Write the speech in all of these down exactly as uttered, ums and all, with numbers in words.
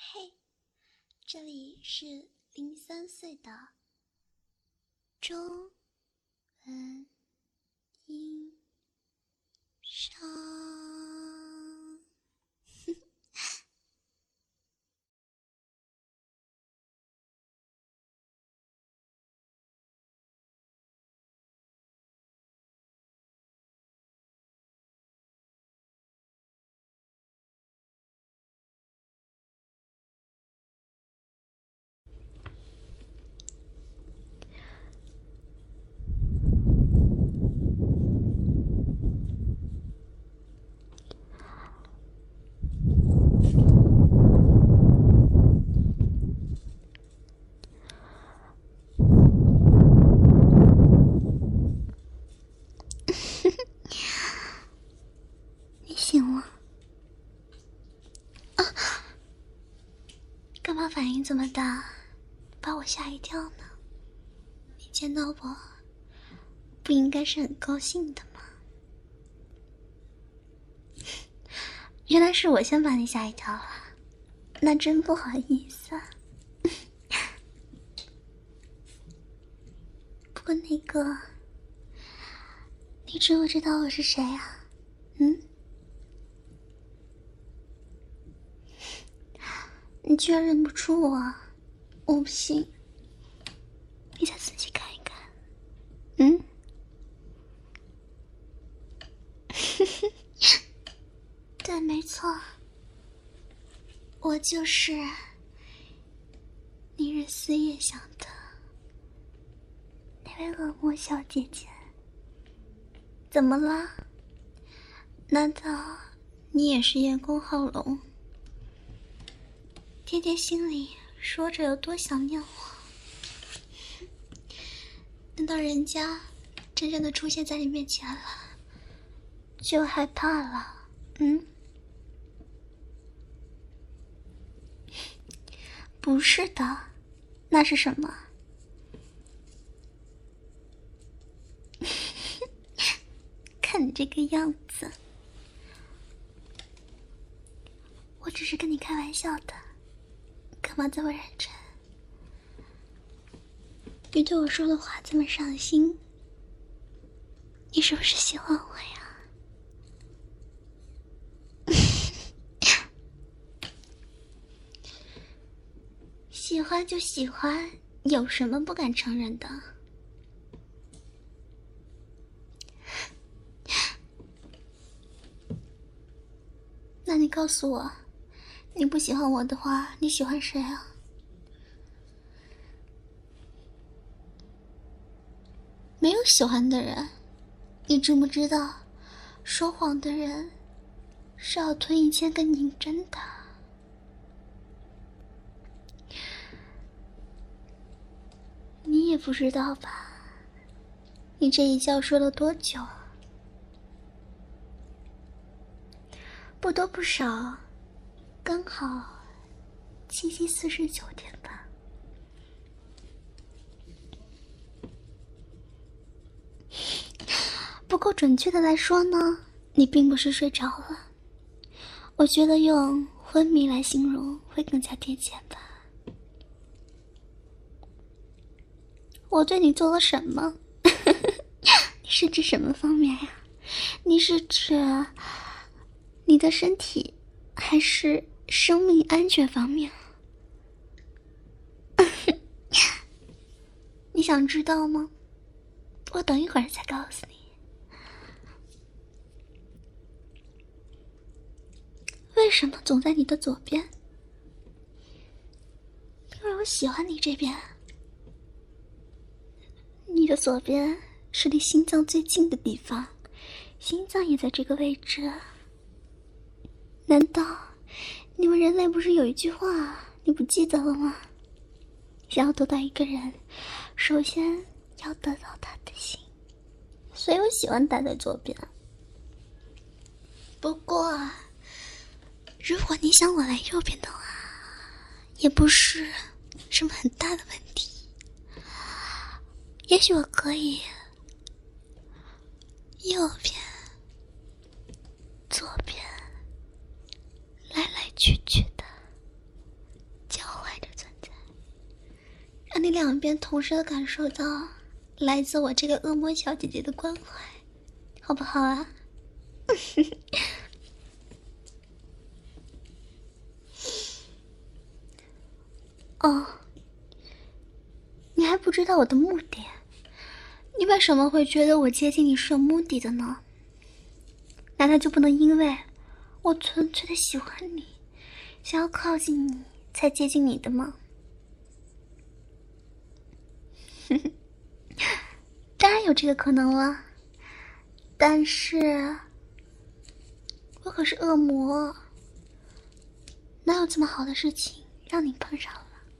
嘿，这里是零三岁的中文音上。你醒了啊？干嘛反应这么大，把我吓一跳呢？你见到我不应该是很高兴的吗？原来是我先把你吓一跳了，那真不好意思啊。不过那个，你知不知道我是谁啊？嗯？你居然认不出我，我不信，你再仔细看一看。嗯？对，没错，我就是你日思夜想的那位恶魔小姐姐。怎么了？难道你也是叶公好龙？天天心里说着有多想念我，等到人家真正的出现在你面前了，就害怕了？嗯？不是的，那是什么？看你这个样子，我只是跟你开玩笑的，干嘛这么认真？你对我说的话这么上心，你是不是喜欢我呀？喜欢就喜欢，有什么不敢承认的？那你告诉我，你不喜欢我的话，你喜欢谁啊？没有喜欢的人，你知不知道，说谎的人是要吞一千根银针的。你也不知道吧？你这一觉睡了多久？不多不少，刚好七七四十九天吧。不过准确的来说呢，你并不是睡着了，我觉得用昏迷来形容会更加贴切吧。我对你做了什么？你是指什么方面呀？你是指你的身体，还是生命安全方面？你想知道吗？我等一会儿再告诉你。为什么总在你的左边？因为我喜欢你这边。你的左边是离心脏最近的地方，心脏也在这个位置。难道你们人类不是有一句话你不记得了吗？想要得到一个人，首先要得到他的心，所以我喜欢待在左边。不过如果你想我来右边的话，也不是什么很大的问题。也许我可以右边左边来来去去的让你两边同时的感受到来自我这个恶魔小姐姐的关怀，好不好啊？哦，你还不知道我的目的？你为什么会觉得我接近你是有目的的呢？难道就不能因为我纯粹的喜欢你，想要靠近你才接近你的吗？当然有这个可能了，但是我可是恶魔，哪有这么好的事情让你碰上了？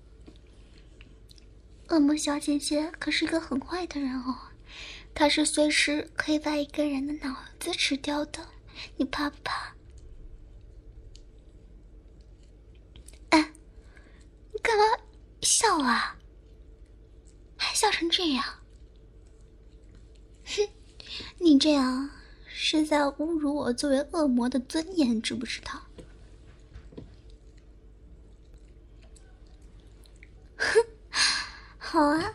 恶魔小姐姐可是个很坏的人哦，她是随时可以把一个人的脑子吃掉的，你怕不怕？哎，你干嘛笑啊？还笑成这样？哼，你这样是在侮辱我作为恶魔的尊严，知不知道？哼，好啊，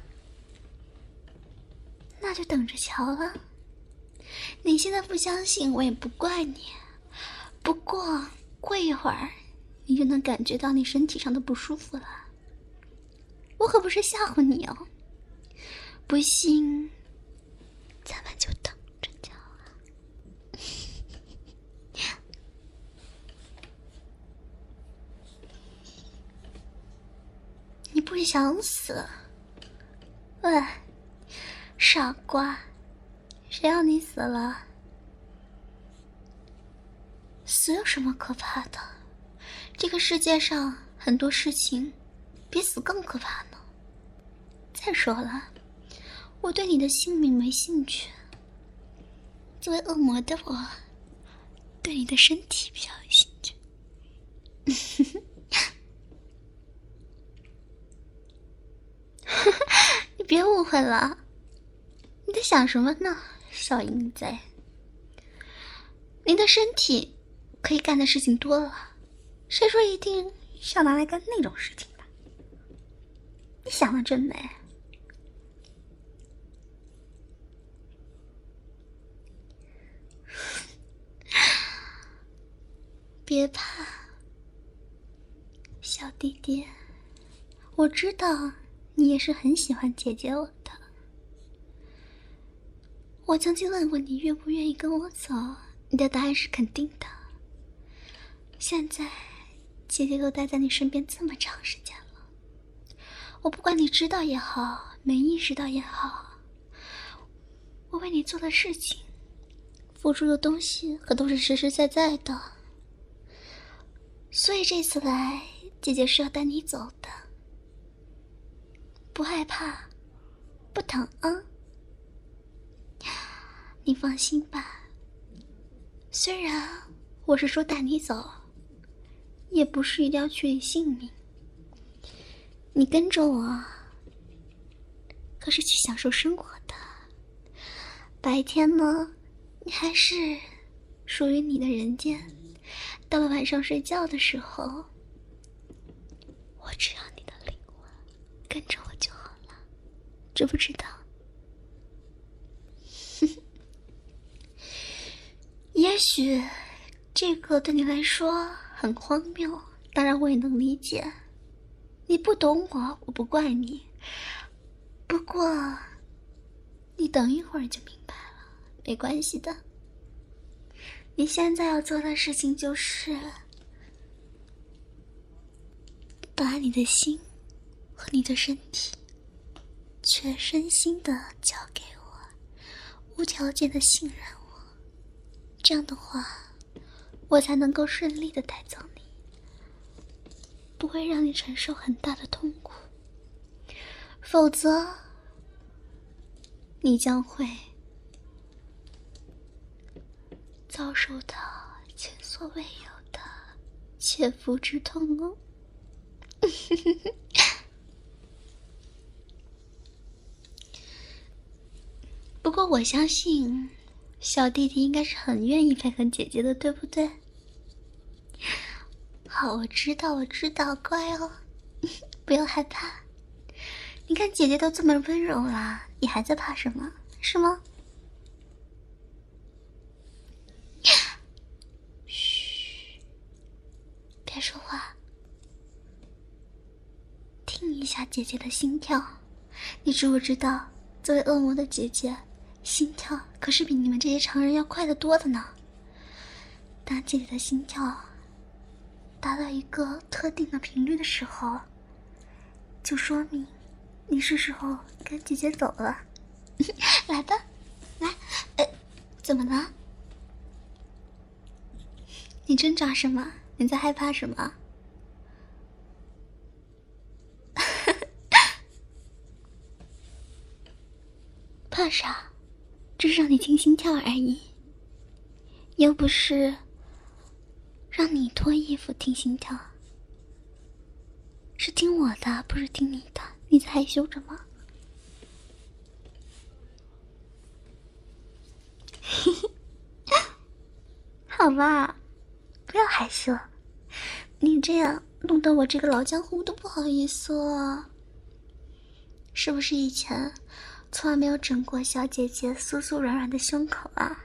那就等着瞧了。你现在不相信我也不怪你，不过过一会儿你就能感觉到你身体上的不舒服了。我可不是吓唬你哦，不信咱们就等着瞧啊。你不想死？喂，傻瓜，谁让你死了？死有什么可怕的？这个世界上很多事情比死更可怕呢。再说了，我对你的性命没兴趣，作为恶魔的我对你的身体比较有兴趣。你别误会了，你在想什么呢，小淫贼？你的身体可以干的事情多了，谁说一定是要拿来干那种事情的？你想的真美。别怕，小弟弟，我知道你也是很喜欢姐姐我的。我曾经问过你愿不愿意跟我走，你的答案是肯定的。现在姐姐都待在你身边这么长时间了，我不管你知道也好，没意识到也好，我为你做的事情，付出的东西可都是实实在在的。所以这次来，姐姐是要带你走的，不害怕，不疼啊。你放心吧，虽然我是说带你走，也不是一定要取你性命。你跟着我，可是去享受生活的。白天呢，你还是属于你的人间。到了晚上睡觉的时候，我只要你的灵魂跟着我就好了，知不知道？也许这个对你来说很荒谬，当然我也能理解。你不懂我，我不怪你。不过你等一会儿就明白了，没关系的。你现在要做的事情就是把你的心和你的身体全身心的交给我，无条件的信任我，这样的话我才能够顺利的带走你，不会让你承受很大的痛苦，否则你将会遭受到前所未有的切肤之痛哦。不过我相信小弟弟应该是很愿意配合姐姐的，对不对？好，我知道我知道，乖哦，不要害怕。 你看姐姐都这么温柔了，你还在怕什么？是吗？嘘，别说话，听一下姐姐的心跳。你知不知道，作为恶魔的姐姐，心跳可是比你们这些常人要快得多的呢。当姐姐的心跳达到一个特定的频率的时候，就说明你是时候跟姐姐走了。来吧，来，呃，怎么了？你挣扎什么？你在害怕什么？怕啥？只是让你听心跳而已，又不是让你脱衣服听心跳。是听我的，不是听你的。你在害羞着吗？好吧，不要害羞，你这样弄得我这个老江湖都不好意思了。是不是以前从来没有整过小姐姐酥酥软软的胸口啊？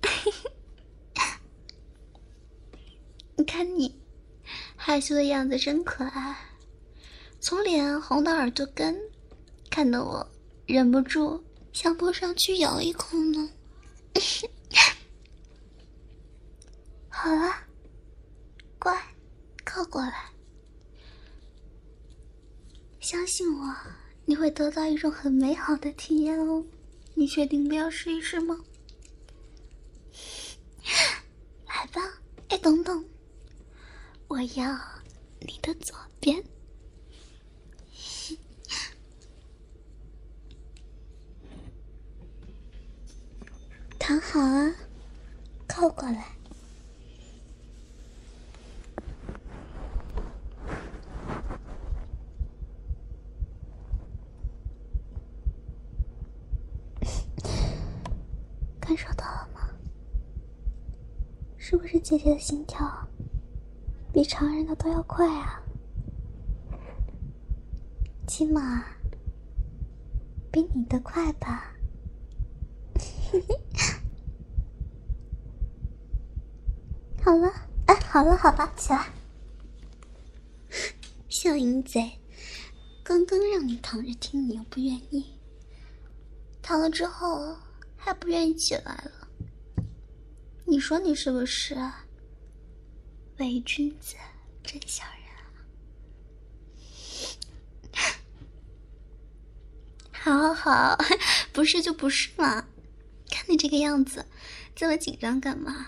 你看你害羞的样子真可爱，从脸红到耳朵根，看得我忍不住想扑上去咬一口呢。好了，乖，靠过来，相信我，你会得到一种很美好的体验哦。你确定不要试一试吗？来吧，哎，等等，我要你的左边。躺好啊，靠过来。感受到了吗？是不是姐姐的心跳比常人的都要快啊？起码比你的快吧。好了，哎，好了好了，起来。小淫贼，刚刚让你躺着听，你又不愿意，躺了之后还不愿意起来了，你说你是不是伪君子真小人啊？好好，不是就不是嘛，看你这个样子这么紧张干嘛？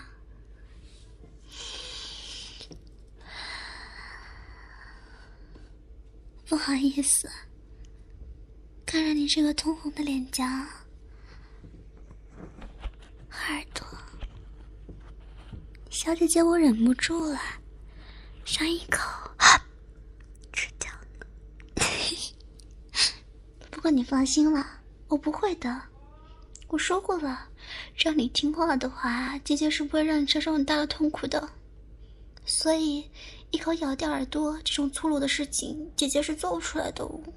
不好意思，看着你这个通红的脸颊和耳朵，小姐姐我忍不住了，想一口吃掉了。不过你放心啦，我不会的，我说过了，只要你听话的话，姐姐是不会让你承受很大的痛苦的。所以一口咬掉耳朵这种粗鲁的事情，姐姐是做不出来的哦。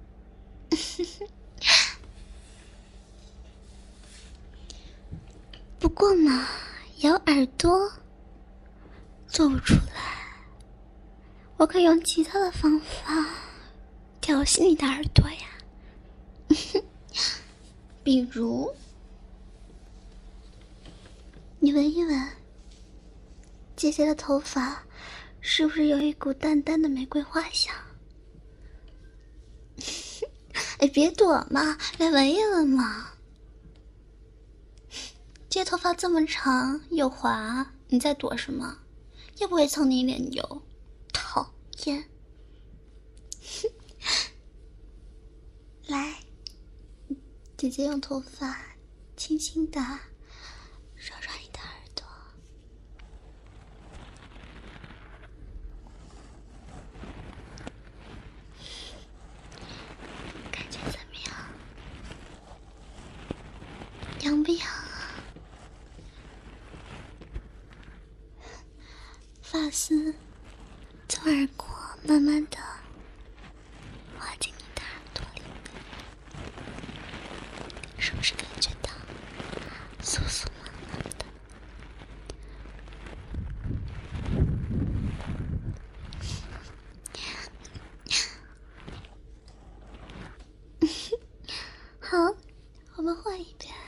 不过嘛，咬耳朵做不出来，我可以用其他的方法调戏你的耳朵呀。比如你闻一闻姐姐的头发是不是有一股淡淡的玫瑰花香？哎，别躲嘛，来闻一闻嘛。这头发这么长又滑，你在躲什么？又不会蹭你脸油，讨厌。来，姐姐用头发轻轻地刷刷你的耳朵。感觉怎么样？痒不痒啊？发丝从耳廓慢慢的滑进你的耳朵里。 不是感觉到酥酥麻麻的？好，我们换一遍。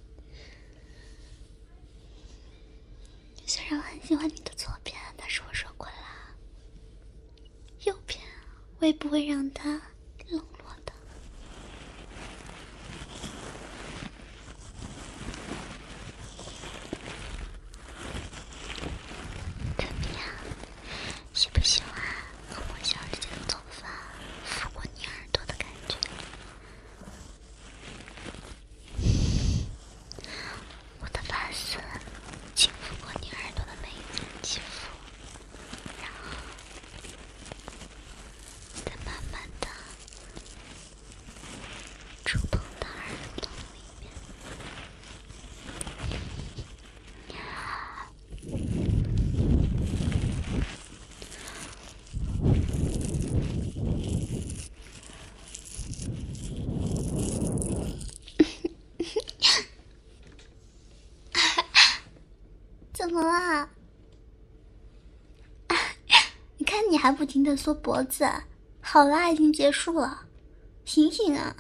虽然我很喜欢你的左边，但是我说过了，右边我也不会让它冷落的。怎么样？喜不喜欢和我小指甲的头发拂过你耳朵的感觉？我的发丝轻拂过你耳朵的每一层肌肤，然后再慢慢的触碰到耳洞里面。怎么啦？你看你还不停的缩脖子，好啦，已经结束了，醒醒啊，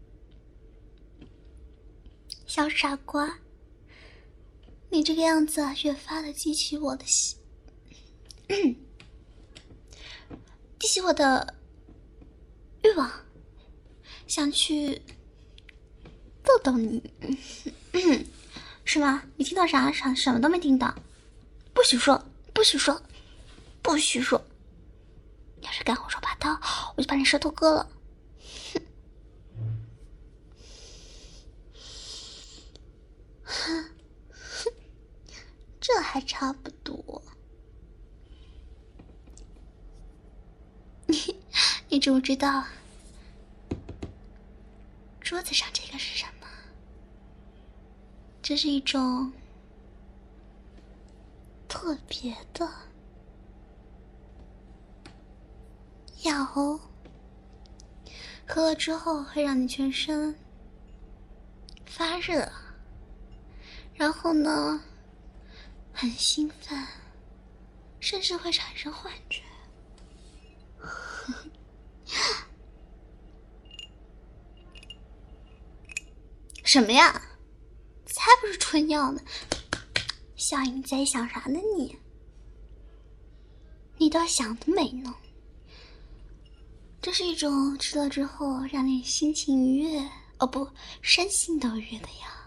小傻瓜！你这个样子越发的激起我的喜，激起我的欲望，想去逗逗你，是吗？你听到啥？啥什么都没听到？不许说，不许说，不许说！要是敢胡说八道，我就把你舌头割了。哼，这还差不多。你你知不知道桌子上这个是什么？这是一种特别的药哦，喝了之后会让你全身发热，然后呢很兴奋，甚至会产生幻觉。什么呀？才不是春药呢！小淫贼想啥呢你？你倒想得美呢！这是一种吃了之后让你心情愉悦，哦不，身心都愉悦的药。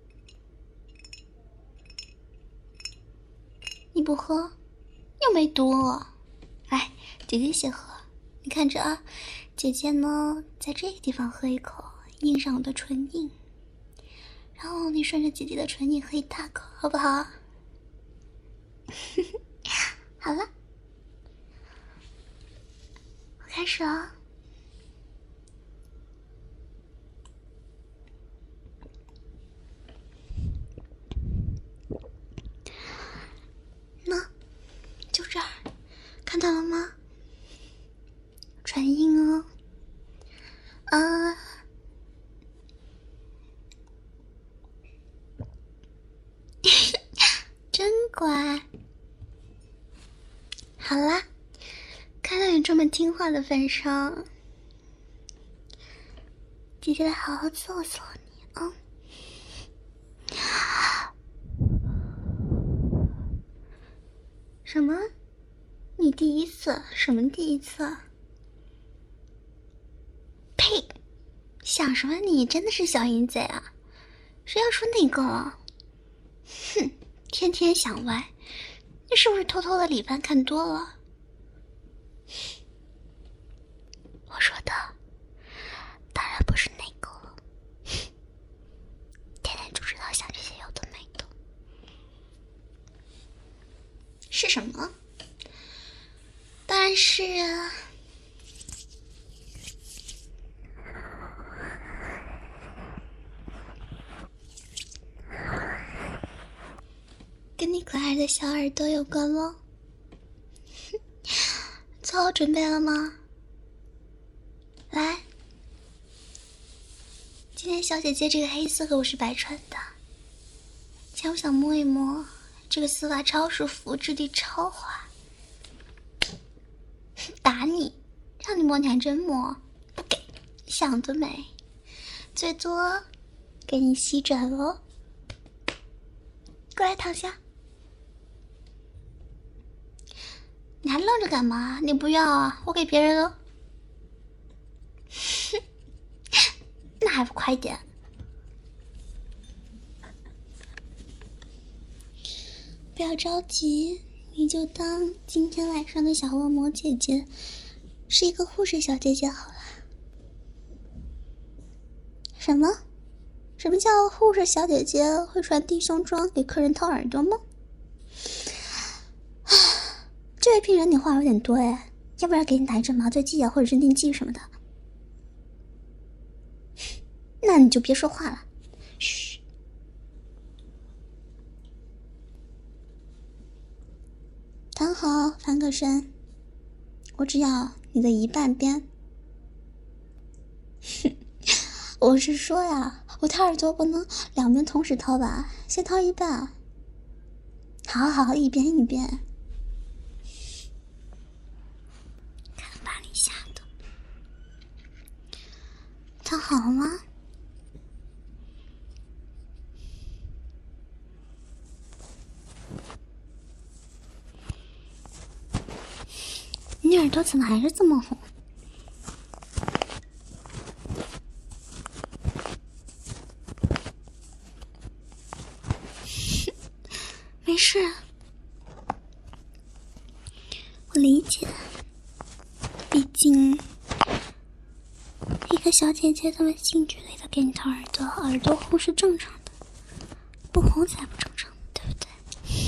你不喝，又没毒。来，姐姐先喝。你看着啊，姐姐呢，在这个地方喝一口，印上我的唇印。然后你顺着姐姐的唇印喝一大口，好不好？好了，我开始了。那就这儿，看到了吗？唇印哦。啊。真乖。好啦，看到你这么听话的份上，姐姐来好好揍揍你啊！什么？你第一次？什么第一次？呸！想什么你？真的是小淫贼啊！谁要说那个了？哼！天天想歪，你是不是偷偷的李帆看多了？我说的当然不是那个了，天天就知道想这些有的没的。是什么？当然是跟你可爱的小耳朵有关喽。做好准备了吗？来，今天天小姐姐这个黑丝可不是白穿的，前我想摸一摸，这个丝袜超舒服，质地超滑。打你，让你摸你还真摸，不给，想得美，最多给你吸枕喽。过来躺下。你还愣着干嘛？你不要啊，我给别人了。那还不快点？不要着急，你就当今天晚上的小恶魔姐姐是一个护士小姐姐好了。什么？什么叫护士小姐姐会穿低胸装给客人掏耳朵吗？这位病人，你话有点多哎，要不然给你打一针麻醉剂啊，或者镇定剂什么的。那你就别说话了，嘘。躺好，翻个身，我只要你的一半边。我是说呀，我掏耳朵不能两边同时掏吧，先掏一半。好好，一边一边。看把你吓的。躺好了吗？你耳朵怎么还是这么红？没事，我理解。毕竟，一个小姐姐这么近距离的给你掏耳朵，耳朵红是正常的，不红才不正常，对不对？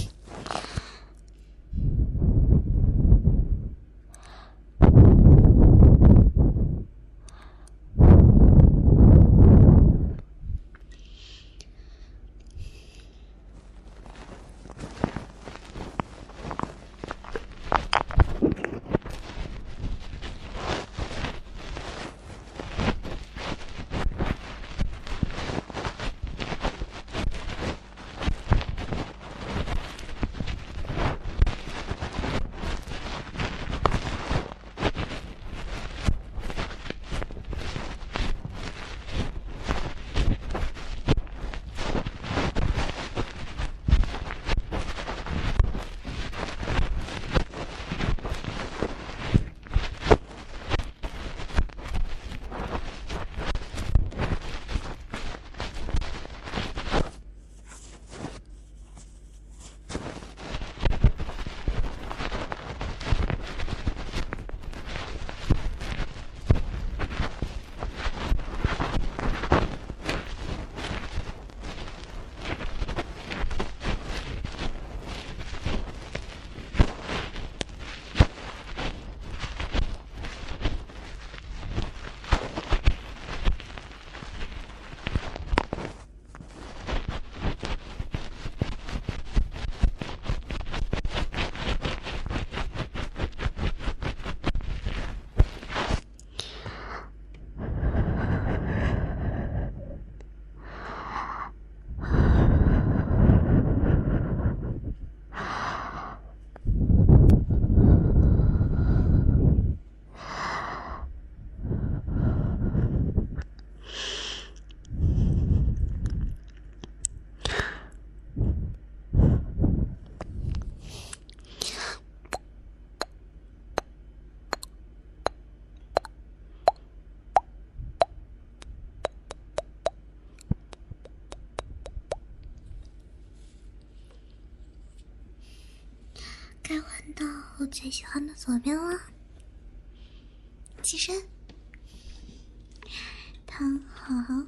该换到我最喜欢的左边了。起身，躺好。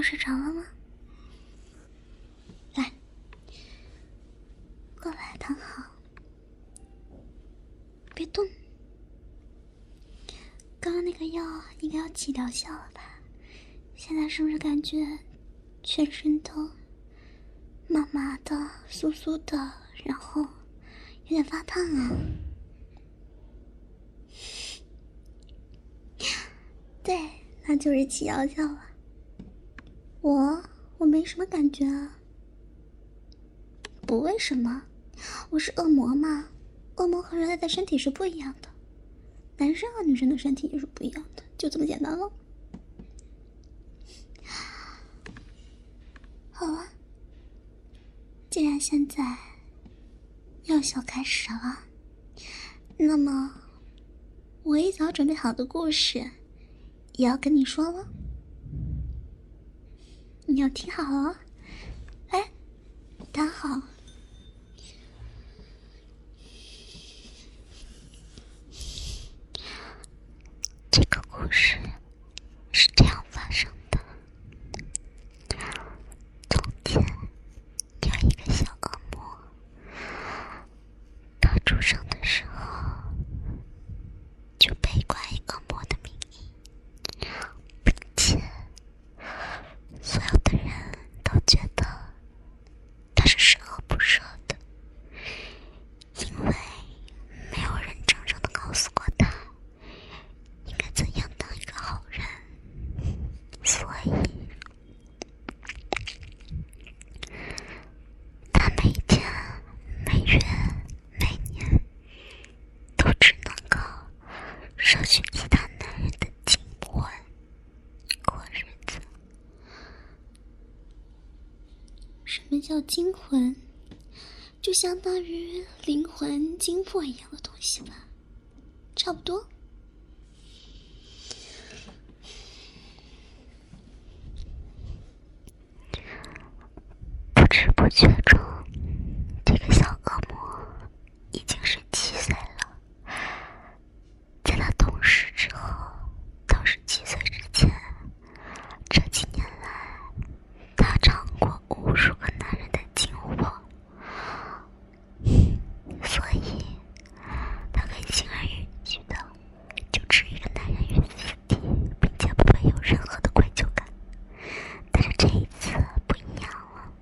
要睡着了吗？来，过来躺好，别动。刚刚那个药应该要起疗效了吧？现在是不是感觉全身都麻麻的、酥酥的，然后有点发烫啊？对，那就是起疗效了。我我没什么感觉啊。不，为什么？我是恶魔嘛，恶魔和人类的身体是不一样的，男生和女生的身体也是不一样的，就这么简单了。好了，既然现在药效开始了，那么我一早准备好的故事也要跟你说了，你要听好了。来，躺好。这个故事是这样发生的：从前有一个小恶魔，他出生的时候就被冠以恶魔的名义，并且所有的人都觉得他是十恶不赦的，因为没有人真正的告诉过他应该怎样当一个好人，所以他每天、每月、每年都只能够摄取其他男人的精魂过日子。什么叫精魂？就相当于灵魂、精魄一样的东西吧，差不多。不知不觉中，这个小恶魔已经是七岁了。在他懂事之后，到十七岁之前，这几年来，他尝过无数个男人的精魄，所以他可以轻而易举的就置一个男人于死地，并且不会有任何的愧疚感。但是这一次不一样了，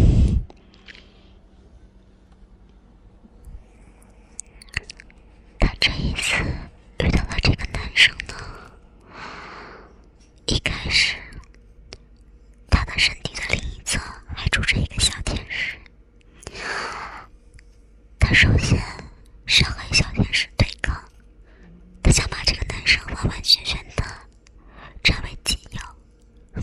他这一次遇到了这个男生呢，一开始他的身体的另一侧还住着一个小天使。他首先是要和小天使对抗，他想把这个男生完完全全的占为己有。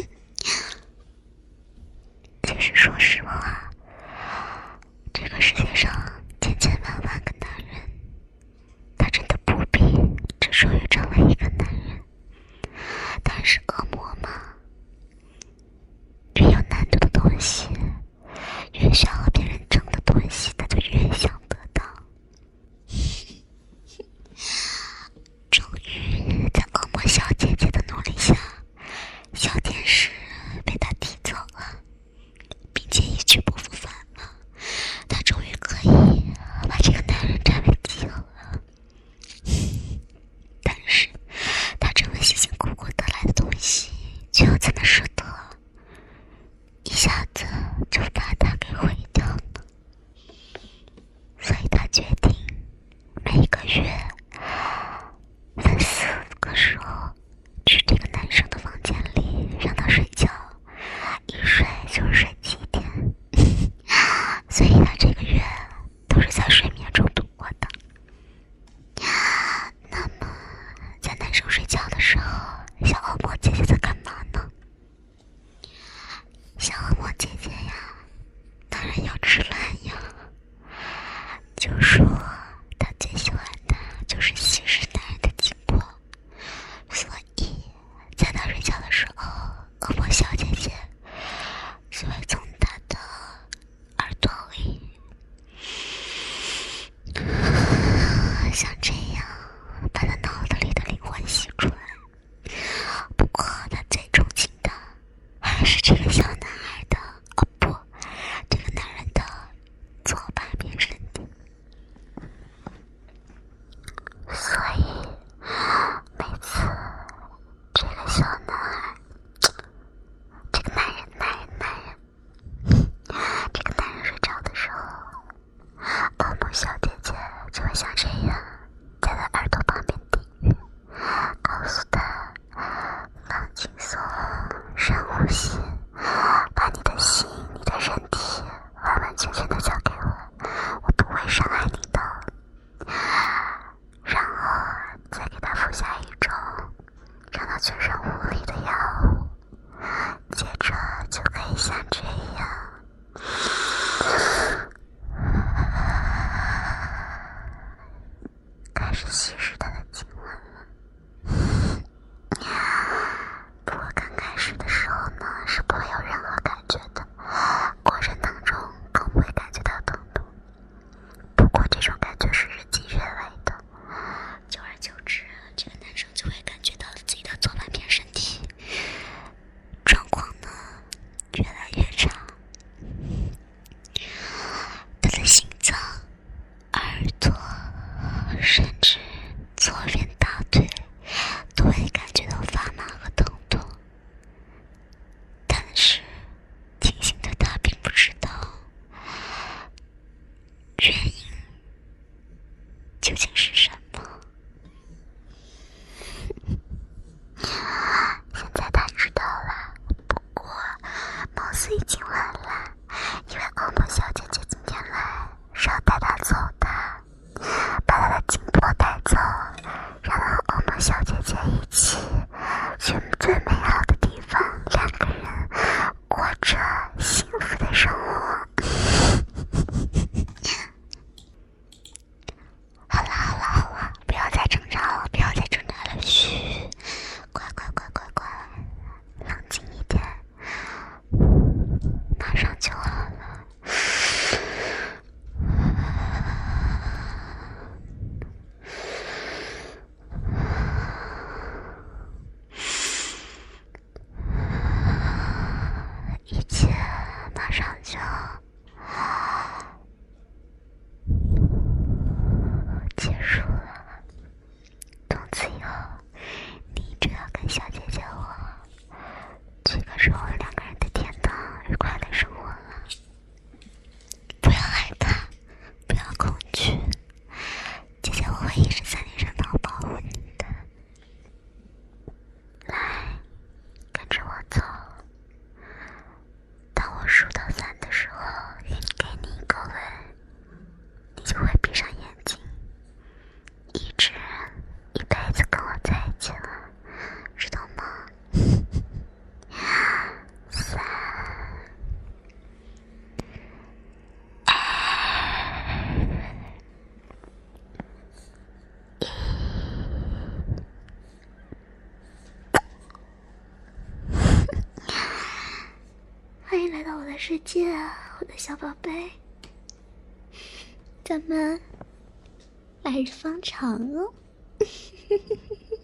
其实说实话，这个世界上千千万万个男人，他真的不比只属于这么一个男人。但是恶魔嘛，越有难度的东西，越需要和别人争的东西，他就越想得到。终于在小姐姐一起去最美好的地方，两个人过着幸福的生活。好了好了好了，不要再挣扎了，不要再挣扎了，嘘，乖乖乖乖乖，冷静一点，马上就好了。一切马上就结束了，从此以后你只要跟小姐姐我去感受我们两个人的天堂愉快的生活了。不要害怕，不要恐惧，姐姐我会一直在你身旁保护你的。来，跟着我走，当我数到三的时候，给你一个吻，你就会闭上眼睛，一直一辈子跟我在一起了，知道吗？三， 欢迎来到我的世界，我的小宝贝。咱们来日方长哦。